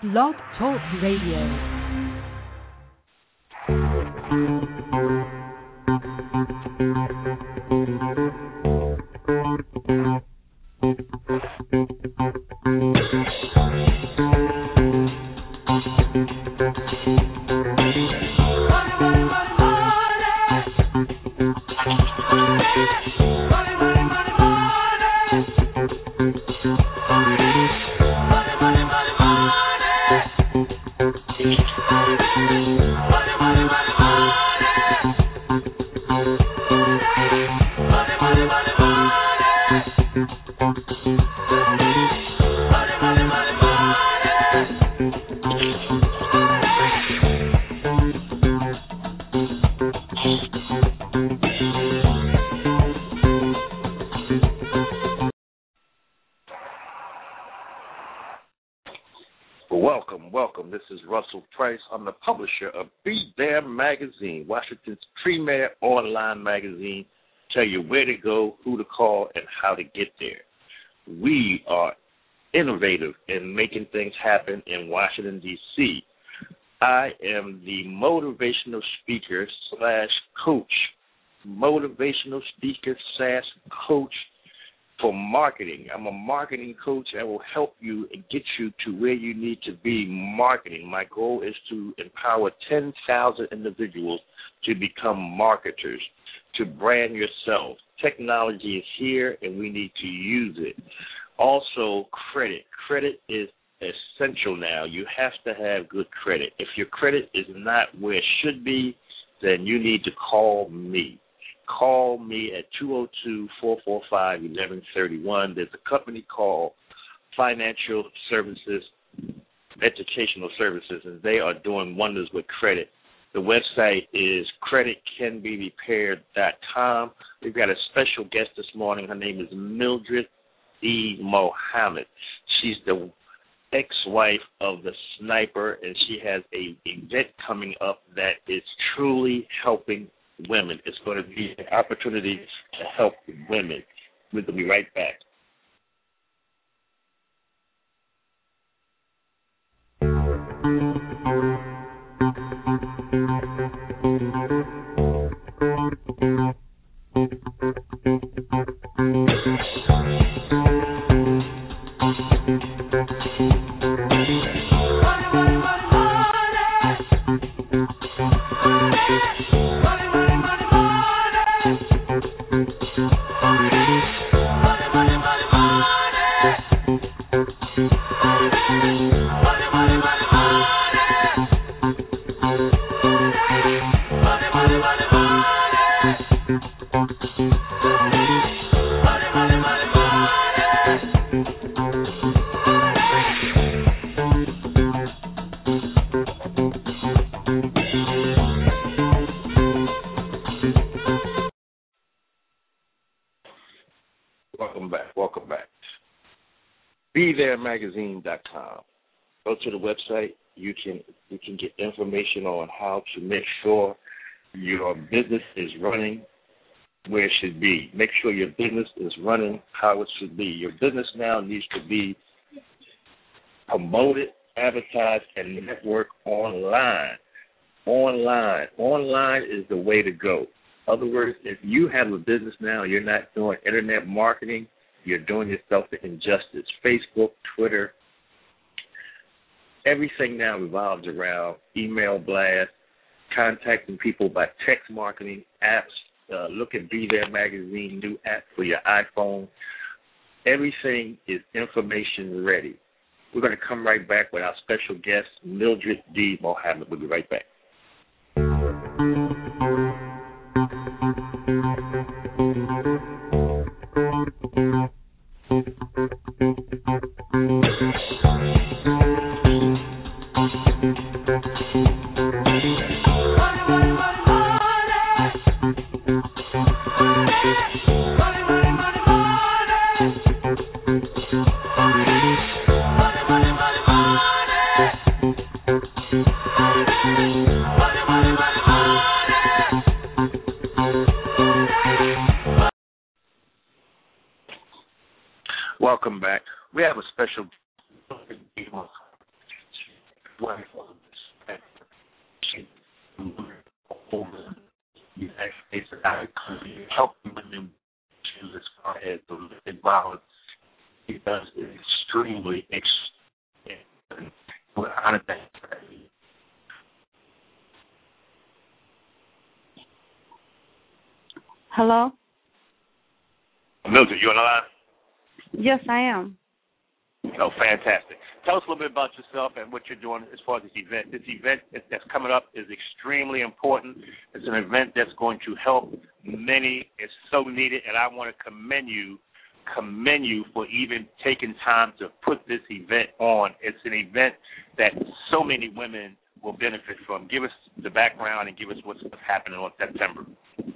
Blog Talk Radio. Welcome. This is Russell Price. I'm the publisher of Be There Magazine, Washington's premier online magazine. Tell you where to go, who to call, and how to get there. We are innovative in making things happen in Washington, D.C. I am the motivational speaker / coach, for marketing. I'm a marketing coach that will help you and get you to where you need to be marketing. My goal is to empower 10,000 individuals to become marketers, to brand yourself. Technology is here, and we need to use it. Also, credit. Credit is essential now. You have to have good credit. If your credit is not where it should be, then you need to call me. Call me at 202-445-1131. There's a company called Financial Services, Educational Services, and they are doing wonders with credit. The website is creditcanberepaired.com. We've got a special guest this morning. Her name is Mildred E. Mohammed. She's the ex-wife of the sniper, and she has an event coming up that is truly helping women. It's going to be an opportunity to help women. We'll be right back. Welcome back. BeThereMagazine.com. Go to the website. You can get information on how to make sure your business is running where it should be. Make sure your business is running how it should be. Your business now needs to be promoted, advertised, and network online. Online is the way to go. In other words, if you have a business now, you're not doing internet marketing, you're doing yourself the injustice. Facebook, Twitter, everything now revolves around email blast, contacting people by text marketing, apps. Look at Be There Magazine, new app for your iPhone. Everything is information ready. We're going to come right back with our special guest, Mildred D. Mohammed. We'll be right back. wife of the United States of America, helping women as far as domestic violence, because it's extremely we're out of that. Hello? Mildred, you on the line? Yes, I am. Oh, fantastic. Tell us a little bit about yourself and what you're doing as far as this event. This event that's coming up is extremely important. It's an event that's going to help many. It's so needed, and I want to commend you for even taking time to put this event on. It's an event that so many women will benefit from. Give us the background and give us what's happening on September.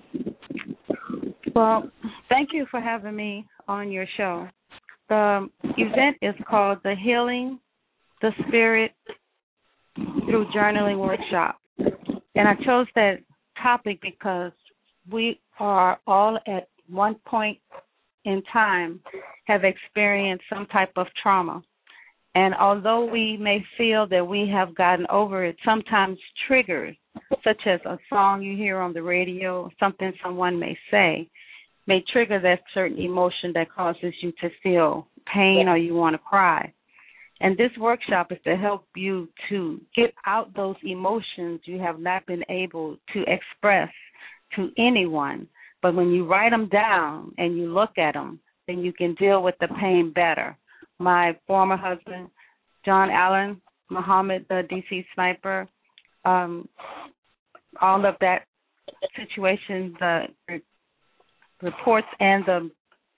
Well, thank you for having me on your show. The event is called the Healing the Spirit Through Journaling Workshop. And I chose that topic because we are all at one point in time have experienced some type of trauma. And although we may feel that we have gotten over it, sometimes triggers, such as a song you hear on the radio, something someone may say, may trigger that certain emotion that causes you to feel pain or you want to cry. And this workshop is to help you to get out those emotions you have not been able to express to anyone. But when you write them down and you look at them, then you can deal with the pain better. My former husband, John Allen Muhammad, the D.C. sniper, all of that situation, the reports and the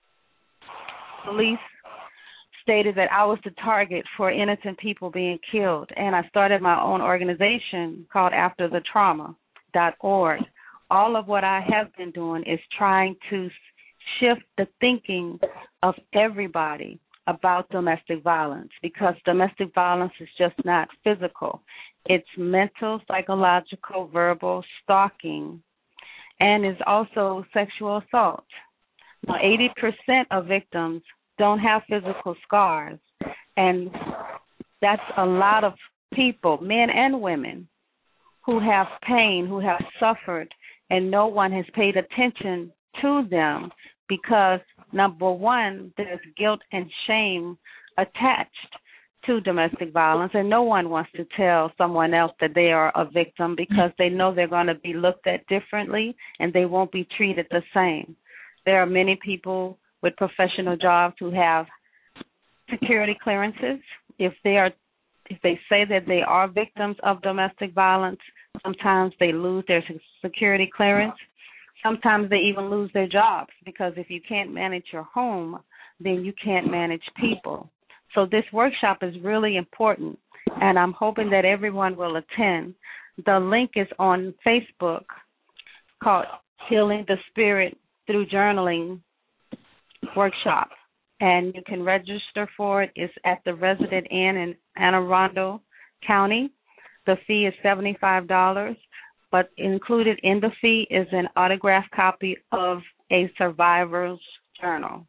police stated that I was the target for innocent people being killed. And I started my own organization called AfterTheTrauma.org. All of what I have been doing is trying to shift the thinking of everybody about domestic violence, because domestic violence is just not physical. It's mental, psychological, verbal, stalking, and is also sexual assault. Now, 80% of victims don't have physical scars, and that's a lot of people, men and women, who have pain, who have suffered, and no one has paid attention to them because, number one, there's guilt and shame attached to domestic violence, and no one wants to tell someone else that they are a victim because they know they're going to be looked at differently and they won't be treated the same. There are many people with professional jobs who have security clearances. If they say that they are victims of domestic violence, sometimes they lose their security clearance. Sometimes they even lose their jobs, because if you can't manage your home, then you can't manage people. So this workshop is really important, and I'm hoping that everyone will attend. The link is on Facebook called Healing the Spirit Through Journaling Workshop, and you can register for it. It's at the Resident Inn in Anne Arundel County. The fee is $75, but included in the fee is an autographed copy of a survivor's journal.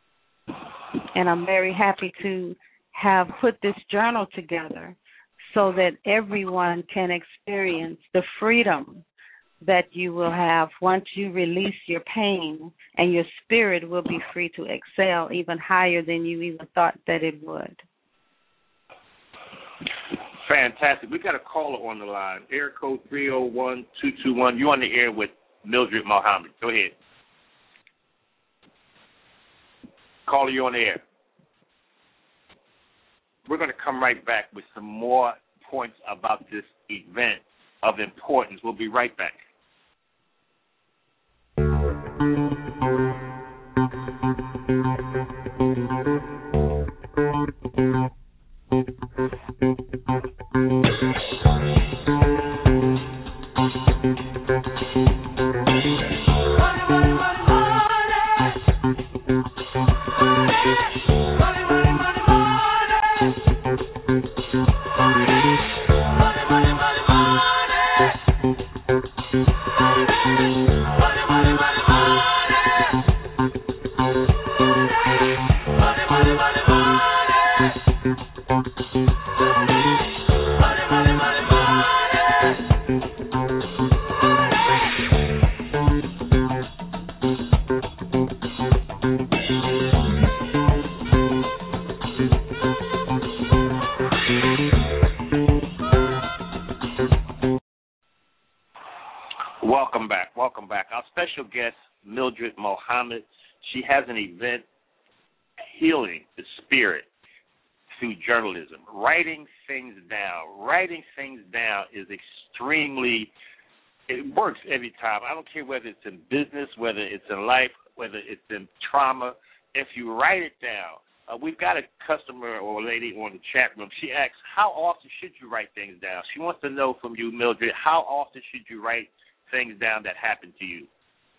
And I'm very happy to have put this journal together so that everyone can experience the freedom that you will have once you release your pain, and your spirit will be free to excel even higher than you even thought that it would. Fantastic. We got a caller on the line, air code 301-221. You're on the air with Mildred Muhammad. Go ahead. Caller, you on the air. We're going to come right back with some more points about this event of importance. We'll be right back. special guest, Mildred Muhammad. She has an event, Healing the Spirit through Journalism. Writing things down. Writing things down is extremely, it works every time. I don't care whether it's in business, whether it's in life, whether it's in trauma. If you write it down, we've got a customer or a lady on the chat room. She asks, how often should you write things down? She wants to know from you, Mildred, how often should you write things down that happened to you?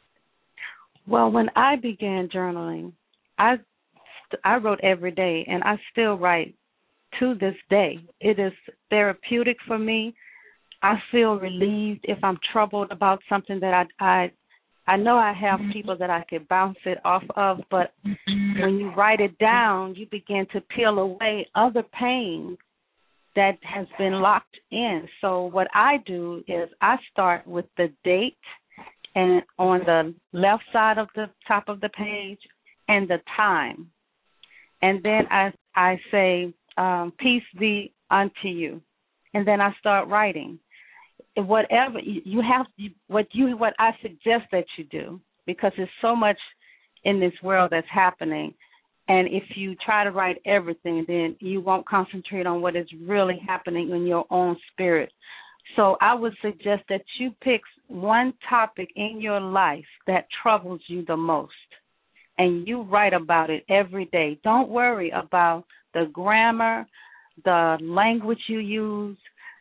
Well, when I began journaling, I wrote every day, and I still write to this day. It is therapeutic for me. I feel relieved if I'm troubled about something that I know I have people that I could bounce it off of, but when you write it down, you begin to peel away other pain that has been locked in. So what I do is I start with the date and on the left side of the top of the page and the time. And then I say, peace be unto you. And then I start writing. Whatever you have, what I suggest that you do, because there's so much in this world that's happening, and if you try to write everything, then you won't concentrate on what is really happening in your own spirit. So I would suggest that you pick one topic in your life that troubles you the most, and you write about it every day. Don't worry about the grammar, the language you use,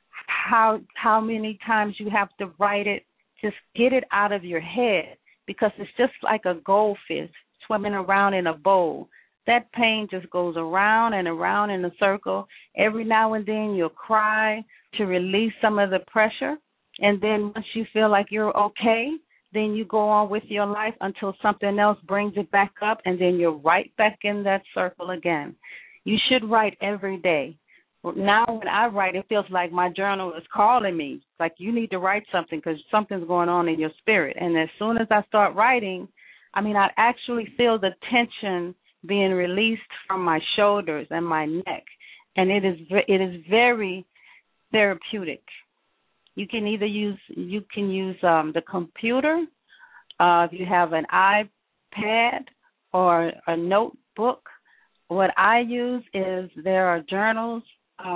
how many times you have to write it. Just get it out of your head, because it's just like a goldfish swimming around in a bowl. That pain just goes around and around in a circle. Every now and then you'll cry to release some of the pressure, and then once you feel like you're okay, then you go on with your life until something else brings it back up, and then you're right back in that circle again. You should write every day. Now when I write, it feels like my journal is calling me. It's like, you need to write something because something's going on in your spirit. And as soon as I start writing, I actually feel the tension being released from my shoulders and my neck. And it is very therapeutic. You can either use the computer, if you have an iPad or a notebook. What I use is, there are journals,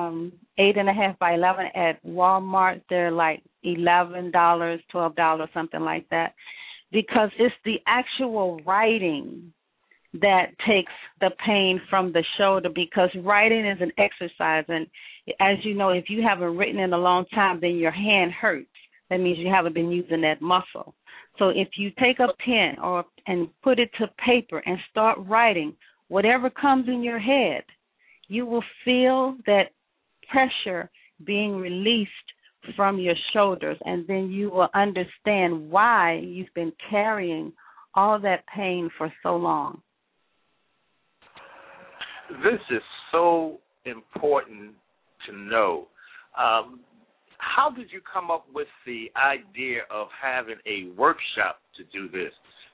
8.5 by 11 at Walmart. They're like $11, $12, something like that, because it's the actual writing that takes the pain from the shoulder, because writing is an exercise. And as you know, if you haven't written in a long time, then your hand hurts. That means you haven't been using that muscle. So if you take a pen and put it to paper and start writing, whatever comes in your head, you will feel that pressure being released from your shoulders, and then you will understand why you've been carrying all that pain for so long. This is so important to know. How did you come up with the idea of having a workshop to do this?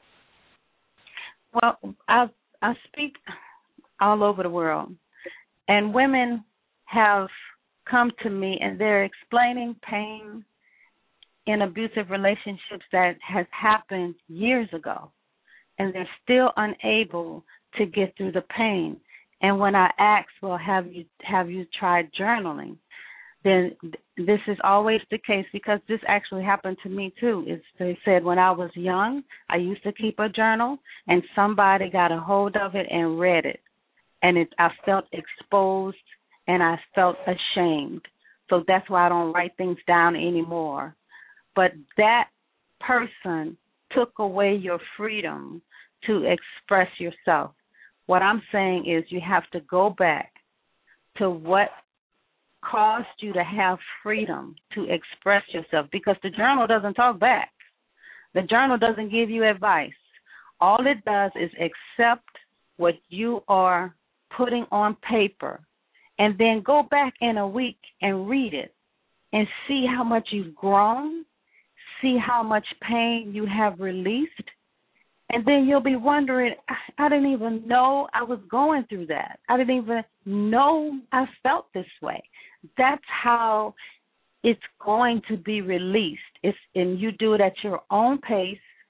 Well, I speak all over the world, and women have come to me and they're explaining pain in abusive relationships that has happened years ago, and they're still unable to get through the pain. And when I ask, well, have you tried journaling? Then this is always the case, because this actually happened to me too. They said when I was young, I used to keep a journal, and somebody got a hold of it and read it. And I felt exposed, and I felt ashamed. So that's why I don't write things down anymore. But that person took away your freedom to express yourself. What I'm saying is, you have to go back to what caused you to have freedom to express yourself, because the journal doesn't talk back. The journal doesn't give you advice. All it does is accept what you are putting on paper, and then go back in a week and read it and see how much you've grown, see how much pain you have released, and then you'll be wondering, I didn't even know I was going through that. I didn't even know I felt this way. That's how it's going to be released. And you do it at your own pace,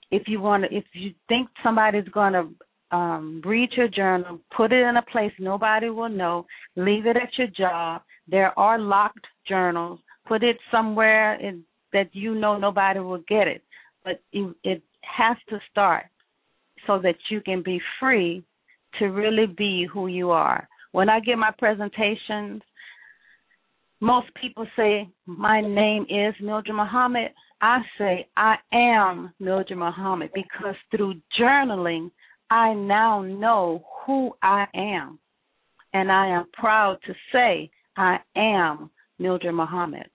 If you think somebody's going to read your journal, put it in a place nobody will know, leave it at your job. There are locked journals. Put it somewhere that you know nobody will get it. But it has to start so that you can be free to really be who you are. When I give my presentations, most people say, my name is Mildred Muhammad. I say, I am Mildred Muhammad, because through journaling, I now know who I am. And I am proud to say I am Mildred Muhammad.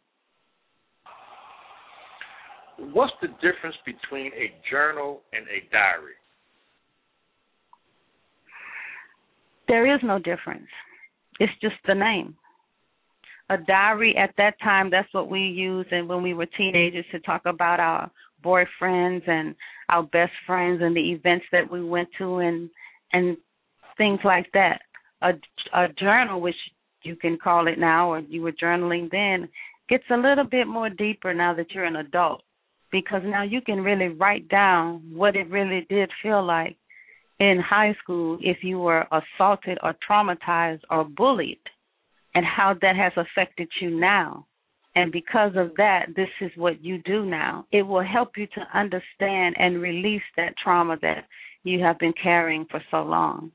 What's the difference between a journal and a diary? There is no difference. It's just the name. A diary at that time, that's what we used, and when we were teenagers, to talk about our boyfriends and our best friends and the events that we went to and things like that. A journal, which you can call it now, or you were journaling then, gets a little bit more deeper now that you're an adult, because now you can really write down what it really did feel like in high school if you were assaulted or traumatized or bullied, and how that has affected you now. And because of that, this is what you do now. It will help you to understand and release that trauma that you have been carrying for so long.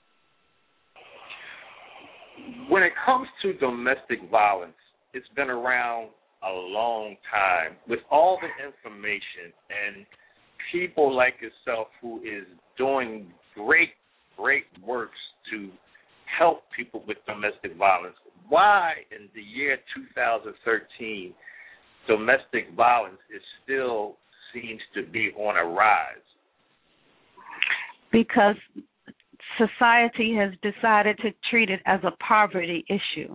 When it comes to domestic violence, it's been around a long time with all the information and people like yourself who is doing great works to help people with domestic violence. Why in the year 2013 domestic violence still seems to be on a rise? Because society has decided to treat it as a poverty issue.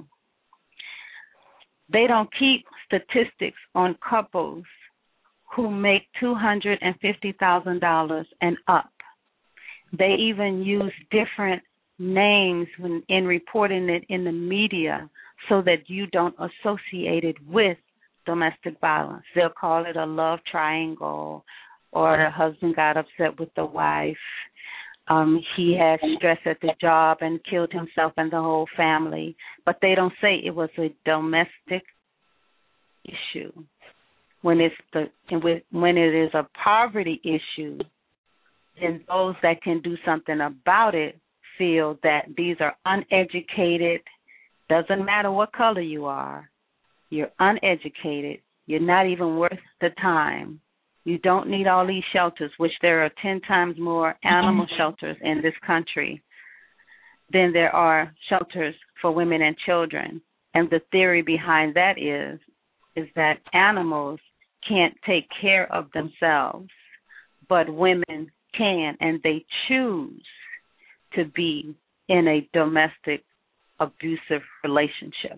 They don't keep statistics on couples who make $250,000 and up. They even use different names in reporting it in the media so that you don't associate it with domestic violence. They'll call it a love triangle, or the husband got upset with the wife. He had stress at the job and killed himself and the whole family. But they don't say it was a domestic issue. When it is a poverty issue, then those that can do something about it feel that these are uneducated. Doesn't matter what color you are. You're uneducated. You're not even worth the time. You don't need all these shelters, which there are 10 times more animal shelters in this country than there are shelters for women and children. And the theory behind that is that animals can't take care of themselves, but women can, and they choose to be in a domestic abusive relationship.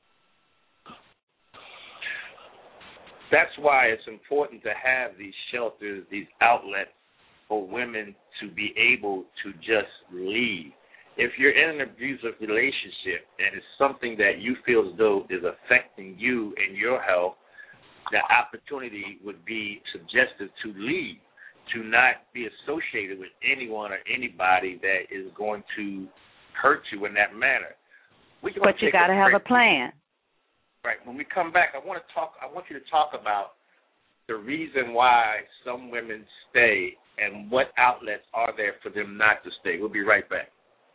That's why it's important to have these shelters, these outlets for women to be able to just leave. If you're in an abusive relationship and it's something that you feel as though is affecting you and your health, the opportunity would be suggested to leave, to not be associated with anyone or anybody that is going to hurt you in that manner. But you got to have a plan. Right. When we come back, I want you to talk about the reason why some women stay and what outlets are there for them not to stay. We'll be right back.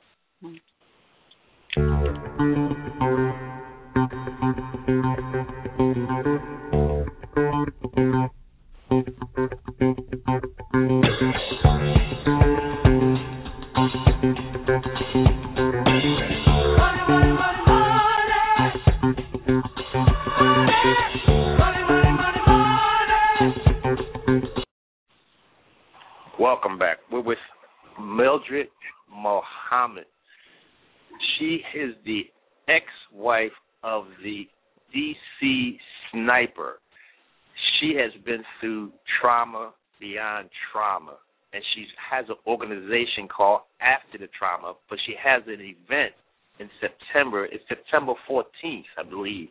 Welcome back. We're with Mildred Muhammad. She is the ex-wife of the DC sniper. She has been through trauma beyond trauma, and she has an organization called After the Trauma, but she has an event in September. It's September 14th, I believe.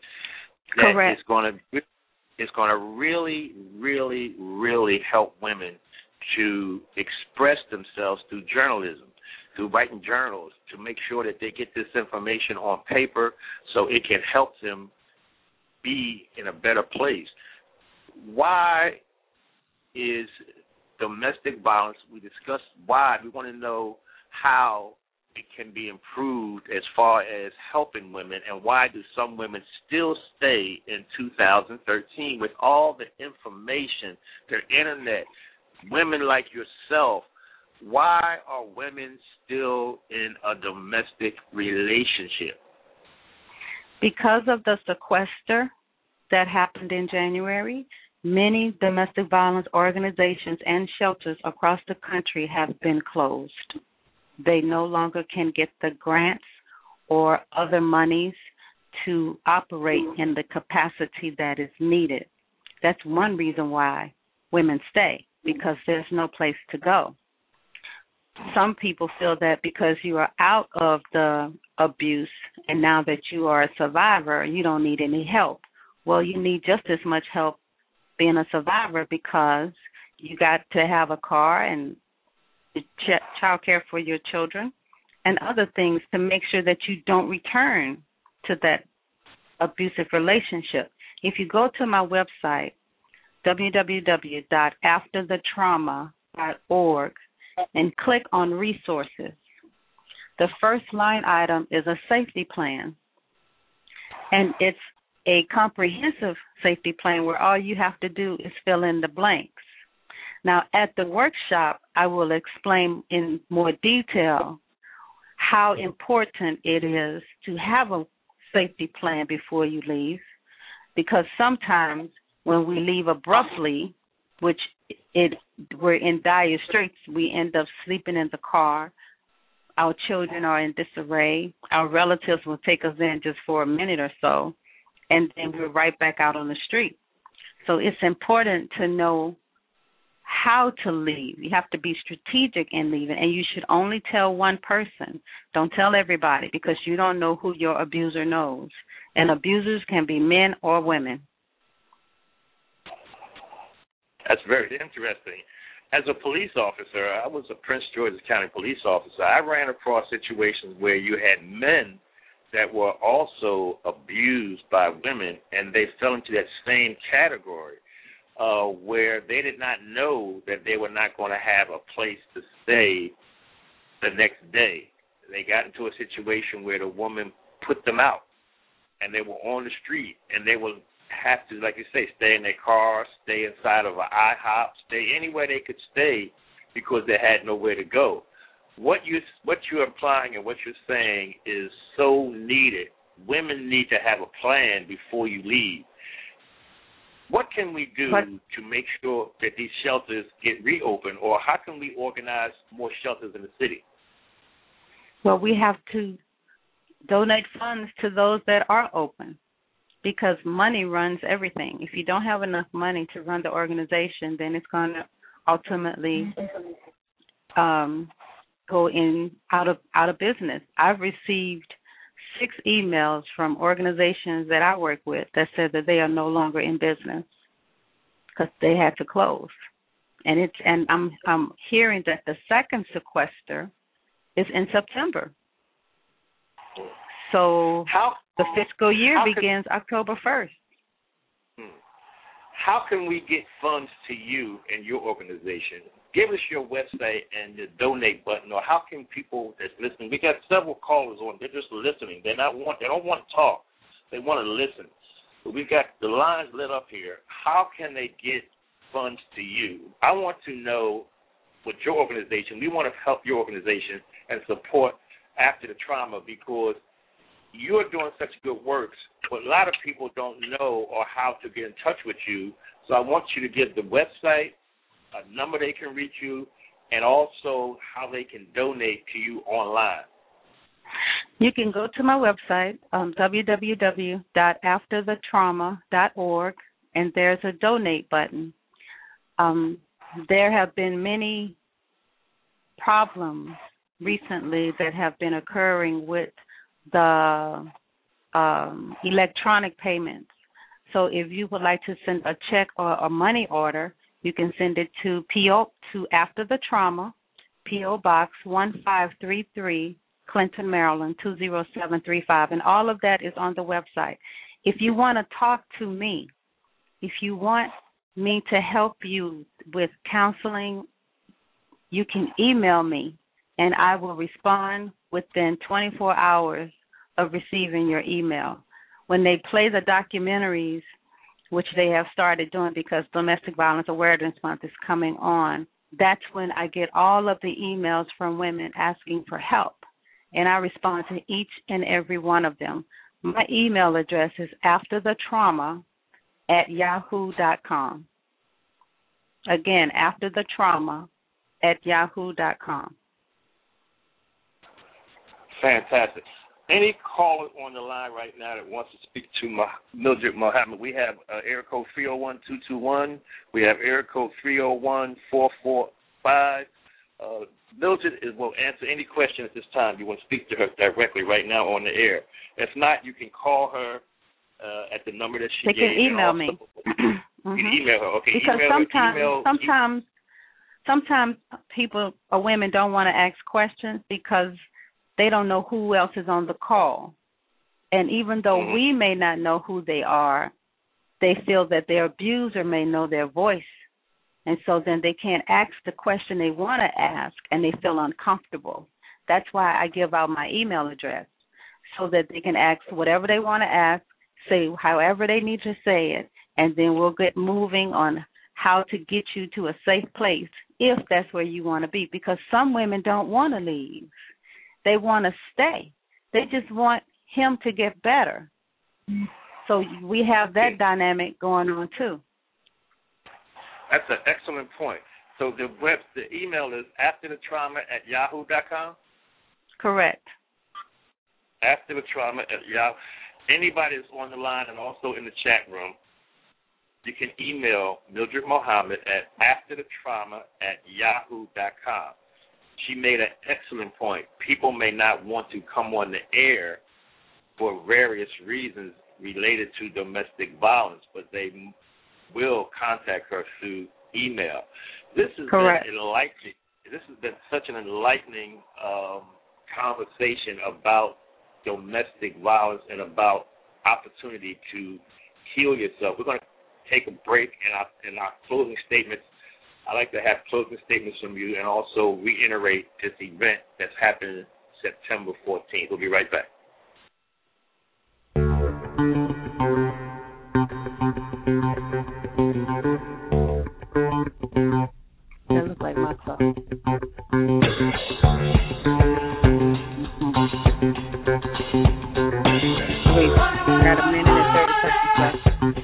Correct. It's going to really, really, really help women to express themselves through journalism, through writing journals, to make sure that they get this information on paper so it can help them be in a better place. Why is domestic violence, we discussed why, we want to know how it can be improved as far as helping women, and why do some women still stay in 2013 with all the information, the internet, women like yourself? Why are women still in a domestic relationship? Because of the sequester that happened in January, many domestic violence organizations and shelters across the country have been closed. They no longer can get the grants or other monies to operate in the capacity that is needed. That's one reason why women stay, because there's no place to go. Some people feel that because you are out of the abuse and now that you are a survivor, you don't need any help. Well, you need just as much help being a survivor, because you got to have a car and child care for your children and other things to make sure that you don't return to that abusive relationship. If you go to my website, www.afterthetrauma.org, and click on resources, the first line item is a safety plan. And it's a comprehensive safety plan where all you have to do is fill in the blanks. Now, at the workshop, I will explain in more detail how important it is to have a safety plan before you leave, because sometimes when we leave abruptly, which we're in dire straits, we end up sleeping in the car, our children are in disarray, our relatives will take us in just for a minute or so, and then we're right back out on the street. So it's important to know how to leave. You have to be strategic in leaving, and you should only tell one person. Don't tell everybody, because you don't know who your abuser knows. And abusers can be men or women. That's very interesting. As a police officer, I was a Prince George's County police officer. I ran across situations where you had men that were also abused by women, and they fell into that same category where they did not know that they were not going to have a place to stay the next day. They got into a situation where the woman put them out, and they were on the street, and they would have to, like you say, stay in their car, stay inside of an IHOP, stay anywhere they could stay because they had nowhere to go. What you're implying and what you're saying is so needed. Women need to have a plan before you leave. What can we do to make sure that these shelters get reopened, or how can we organize more shelters in the city? Well, we have to donate funds to those that are open, because money runs everything. If you don't have enough money to run the organization, then it's going to ultimately go out of business. I've received 6 emails from organizations that I work with that said that they are no longer in business because they had to close. And I'm hearing that the second sequester is in September. So the fiscal year begins October 1st. How can we get funds to you and your organization? Give us your website and the donate button, or how can people that's listening? We got several callers on. They're just listening. They don't want to talk. They want to listen. But we got the lines lit up here. How can they get funds to you? I want to know what your organization. We want to help your organization and support After the Trauma, because you're doing such good work, but a lot of people don't know or how to get in touch with you. So I want you to give the website, a number they can reach you, and also how they can donate to you online. You can go to my website, www.afterthetrauma.org, and there's a donate button. There have been many problems recently that have been occurring with the electronic payments. So if you would like to send a check or a money order, You can send it to P.O. to After the Trauma, P.O. Box 1533, Clinton, Maryland 20735. And all of that is on the website. If you want to talk to me, if you want me to help you with counseling, you can email me, and I will respond within 24 hours of receiving your email. When they play the documentaries, which they have started doing because Domestic Violence Awareness Month is coming on, that's when I get all of the emails from women asking for help, and I respond to each and every one of them. My email address is afterthetrauma@yahoo.com. Again, afterthetrauma@yahoo.com. Fantastic. Any caller on the line right now that wants to speak to Mildred Muhammad, we have area code 301-221. We have area code 301-445. Mildred will answer any question at this time. You want to speak to her directly right now on the air. If not, you can call her at the number that she gave. They can email me. You can email her. Okay. Because sometimes people or women don't want to ask questions because they don't know who else is on the call. And even though we may not know who they are, they feel that their abuser may know their voice. And so then they can't ask the question they want to ask, and they feel uncomfortable. That's why I give out my email address, so that they can ask whatever they want to ask, say however they need to say it, and then we'll get moving on how to get you to a safe place if that's where you want to be. Because some women don't want to leave. They want to stay. They just want him to get better. So we have that dynamic going on too. That's an excellent point. So the email is afterthetrauma@yahoo.com? Correct. Afterthetrauma@yahoo. Anybody that's on the line and also in the chat room, you can email Mildred Muhammad at afterthetrauma@yahoo.com. She made an excellent point. People may not want to come on the air for various reasons related to domestic violence, but they will contact her through email. This has Correct. been enlightening. This has been such an enlightening conversation about domestic violence and about opportunity to heal yourself. We're going to take a break in our closing statements. I like to have closing statements from you and also reiterate this event that's happening September 14th. We'll be right back. That looks like my song. Wait, got a minute and 30 seconds left.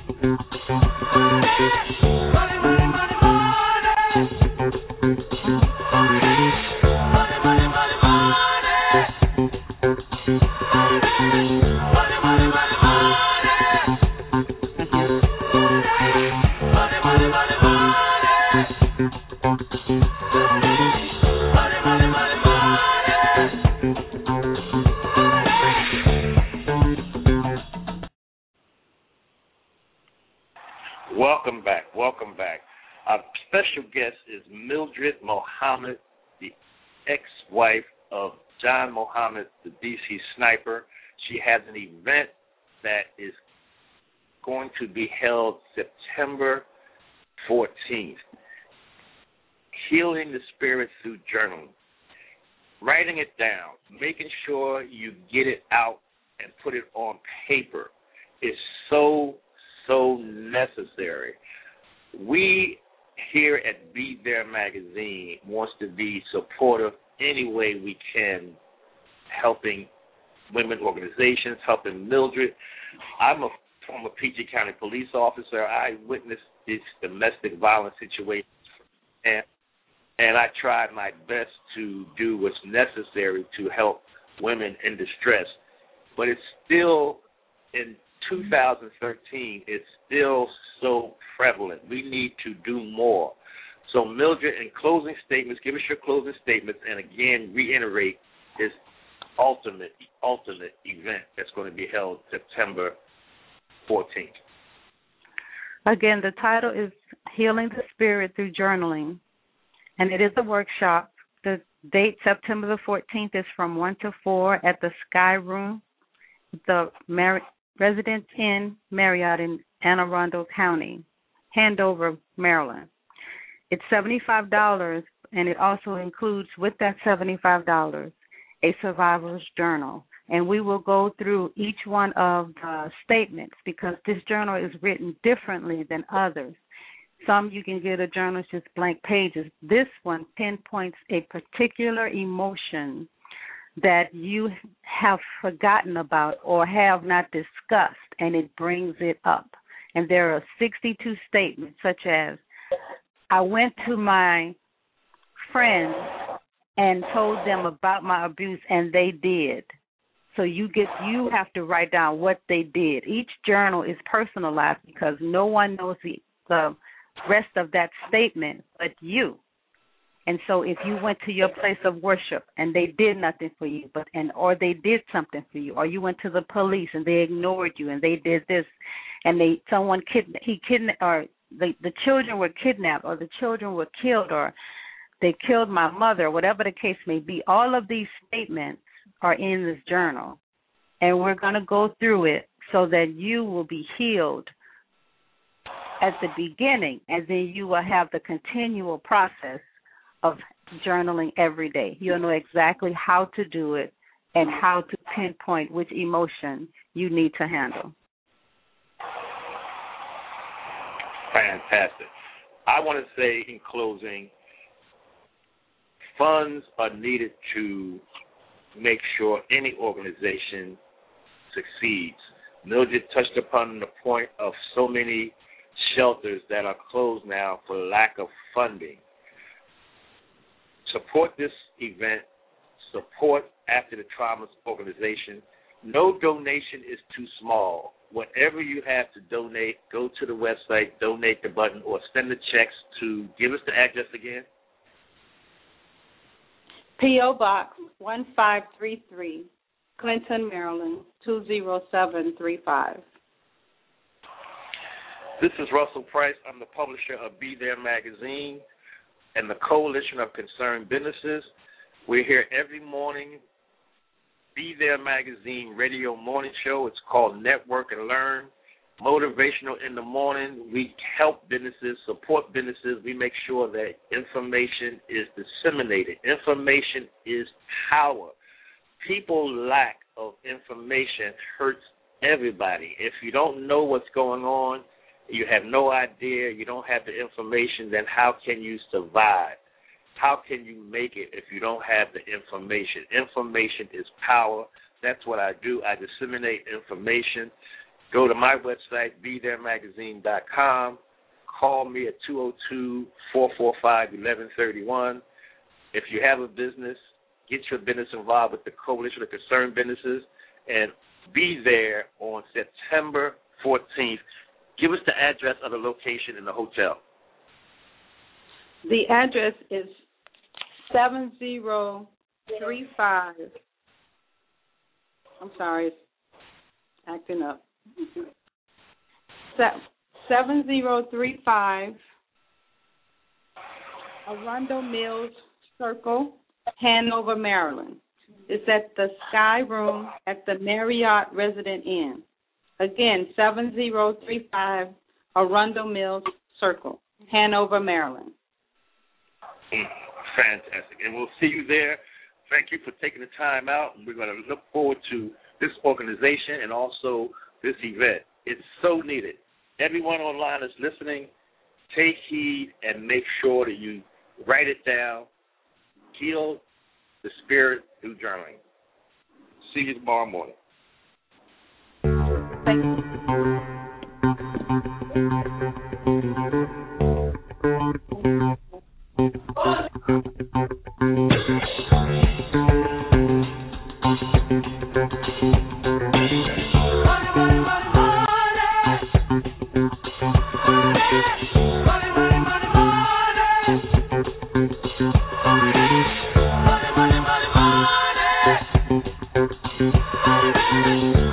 Welcome back. Our special guest is Mildred Muhammad, the ex-wife of John Muhammad, the D.C. sniper. She has an event that is going to be held September 14th. Healing the Spirit Through Journaling. Writing it down, making sure you get it out and put it on paper is so necessary. We here at Be There Magazine wants to be supportive any way we can, helping women organizations, helping Mildred. I'm a former PG County police officer. I witnessed this domestic violence situation, and I tried my best to do what's necessary to help women in distress. But it's still, in 2013, it's still so prevalent. We need to do more. So, Mildred, in closing statements, give us your closing statements, and again, reiterate this ultimate event that's going to be held September 14th. Again, the title is Healing the Spirit Through Journaling, and it is a workshop. The date, September the 14th, is from 1 to 4 at the Sky Room, the Residence Inn Marriott in Anne Arundel County, Andover, Maryland. It's $75, and it also includes, with that $75, a survivor's journal. And we will go through each one of the statements because this journal is written differently than others. Some you can get a journal just blank pages. This one pinpoints a particular emotion that you have forgotten about or have not discussed, and it brings it up. And there are 62 statements, such as, I went to my friends and told them about my abuse, and they did. So you have to write down what they did. Each journal is personalized because no one knows the rest of that statement but you. And so if you went to your place of worship and they did nothing for you, or they did something for you, or you went to the police and they ignored you and they did this, and the children were kidnapped, or the children were killed, or they killed my mother, whatever the case may be, all of these statements are in this journal. And we're going to go through it so that you will be healed at the beginning, and then you will have the continual process of journaling every day. You'll know exactly how to do it and how to pinpoint which emotion you need to handle. Fantastic. I want to say in closing, funds are needed to make sure any organization succeeds. Mildred touched upon the point of so many shelters that are closed now for lack of funding. Support this event. Support After the Traumas organization. No donation is too small. Whatever you have to donate, go to the website, donate the button, or send the checks to, give us the address again. P.O. Box 1533, Clinton, Maryland, 20735. This is Russell Price. I'm the publisher of Be There Magazine and the Coalition of Concerned Businesses. We're here every morning. Be There Magazine radio morning show. It's called Network and Learn. Motivational in the morning. We help businesses, support businesses. We make sure that information is disseminated. Information is power. People lack of information hurts everybody. If you don't know what's going on, you have no idea, you don't have the information, then how can you survive? How can you make it if you don't have the information? Information is power. That's what I do. I disseminate information. Go to my website, BeThereMagazine.com. Call me at 202-445-1131. If you have a business, get your business involved with the Coalition of Concerned Businesses and be there on September 14th. Give us the address of the location in the hotel. The address is 7035. I'm sorry, it's acting up. 7035 Arundel Mills Circle, Hanover, Maryland. It's at the Sky Room at the Marriott Residence Inn. Again, 7035 Arundel Mills Circle, Hanover, Maryland. Fantastic. And we'll see you there. Thank you for taking the time out. And we're going to look forward to this organization and also this event. It's so needed. Everyone online is listening. Take heed and make sure that you write it down. Heal the spirit through journaling. See you tomorrow morning. Thank you. Money.